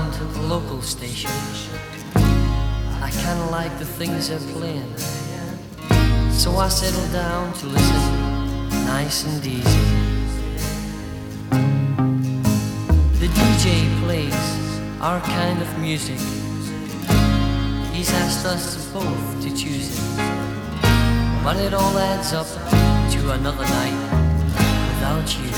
down to the local station. I kinda like the things they're playing, so I settled down to listen nice and easy. The DJ plays our kind of music. He's asked us both to choose it, but it all adds up to another night without you.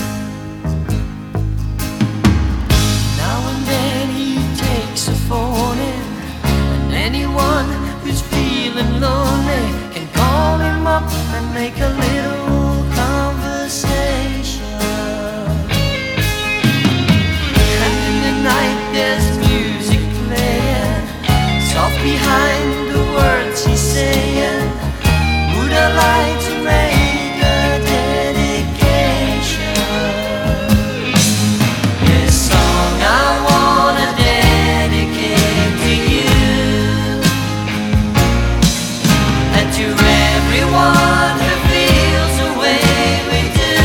Now and then he takes a phone in, and anyone who's feeling lonely can call him up and make a little conversation. And in the night there's music playing, soft behind the words he's saying. Would I like to make a dedication? This song I wanna dedicate to you, and to everyone who feels the way we do.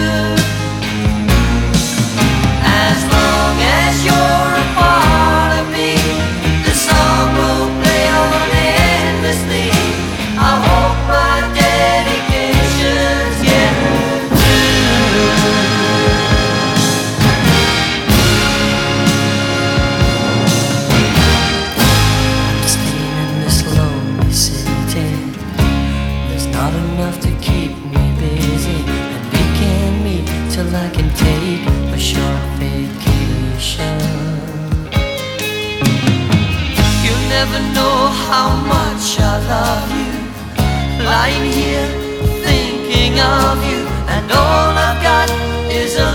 As long as you're a part of me, the song will play on endlessly. I hope my dedications get through. I'm staying in this lonely city. There's not enough to keep me busy, and we can't meet till I can take a short vacation. You'll never know how much I love you, lying here thinking of you, and all I've got is a